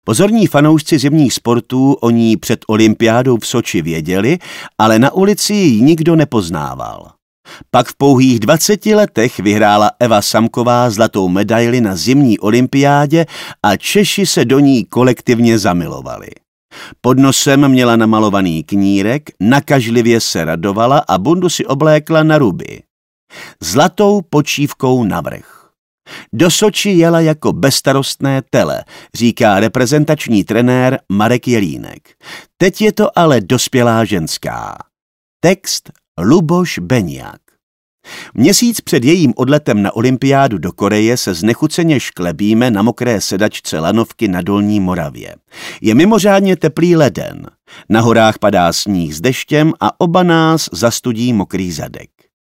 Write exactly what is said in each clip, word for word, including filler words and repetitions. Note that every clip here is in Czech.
Pozorní fanoušci zimních sportů o ní před olympiádou v Soči věděli, ale na ulici ji nikdo nepoznával. Pak v pouhých dvaceti letech vyhrála Eva Samková zlatou medaili na zimní olympiádě a Češi se do ní kolektivně zamilovali. Pod nosem měla namalovaný knírek, nakažlivě se radovala a bundu si oblékla na ruby. Zlatou počívkou navrch. Do Soči jela jako bezstarostné tele, říká reprezentační trenér Marek Jelínek. Teď je to ale dospělá ženská. Text Luboš Beniak. Měsíc před jejím odletem na olympiádu do Koreje se znechuceně šklebíme na mokré sedačce lanovky na Dolní Moravě. Je mimořádně teplý leden. Na horách padá sníh s deštěm a oba nás zastudí mokrý zadek.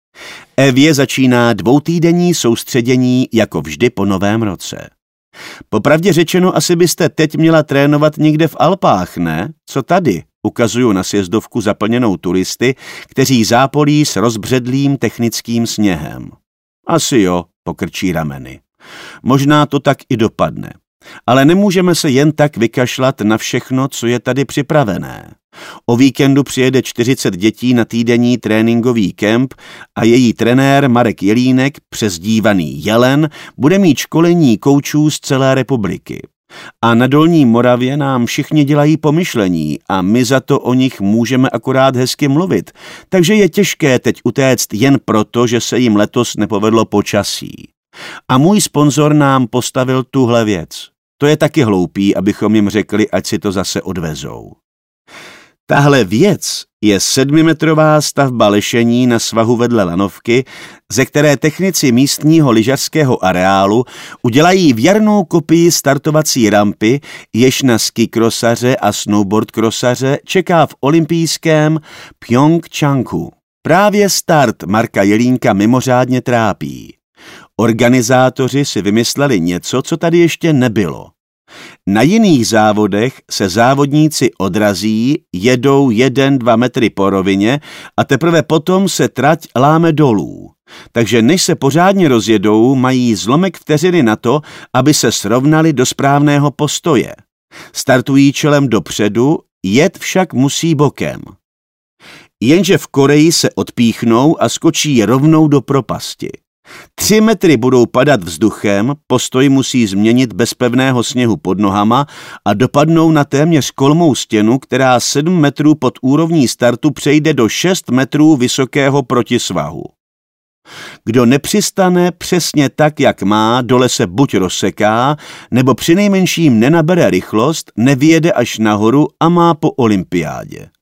Evě začíná dvoutýdenní soustředění jako vždy po novém roce. Popravdě řečeno, asi byste teď měla trénovat někde v Alpách, ne? Co tady? Ukazuju na sjezdovku zaplněnou turisty, kteří zápolí s rozbředlým technickým sněhem. Asi jo, pokrčí rameny. Možná to tak i dopadne. Ale nemůžeme se jen tak vykašlat na všechno, co je tady připravené. O víkendu přijede čtyřicet dětí na týdenní tréninkový kemp a její trenér Marek Jelínek, přezdívaný Jelen, bude mít školení koučů z celé republiky. A na Dolní Moravě nám všichni dělají pomyšlení a my za to o nich můžeme akorát hezky mluvit, takže je těžké teď utéct jen proto, že se jim letos nepovedlo počasí. A můj sponzor nám postavil tuhle věc. To je taky hloupý, abychom jim řekli, ať si to zase odvezou. Tahle věc je sedmimetrová stavba lešení na svahu vedle lanovky, ze které technici místního lyžařského areálu udělají věrnou kopii startovací rampy, jež na skikrosaře a snowboardkrosaře čeká v olympijském Pjongčangu. Právě start Marka Jelínka mimořádně trápí. Organizátoři si vymysleli něco, co tady ještě nebylo. Na jiných závodech se závodníci odrazí, jedou jeden, dva metry po rovině a teprve potom se trať láme dolů. Takže než se pořádně rozjedou, mají zlomek vteřiny na to, aby se srovnali do správného postoje. Startují čelem dopředu, jet však musí bokem. Jenže v Koreji se odpíchnou a skočí rovnou do propasti. Tři metry budou padat vzduchem, postoj musí změnit bez pevného sněhu pod nohama a dopadnou na téměř kolmou stěnu, která sedm metrů pod úrovní startu přejde do šest metrů vysokého protisvahu. Kdo nepřistane přesně tak, jak má, dole se buď rozseká, nebo přinejmenším nenabere rychlost, nevyjede až nahoru a má po olympiádě.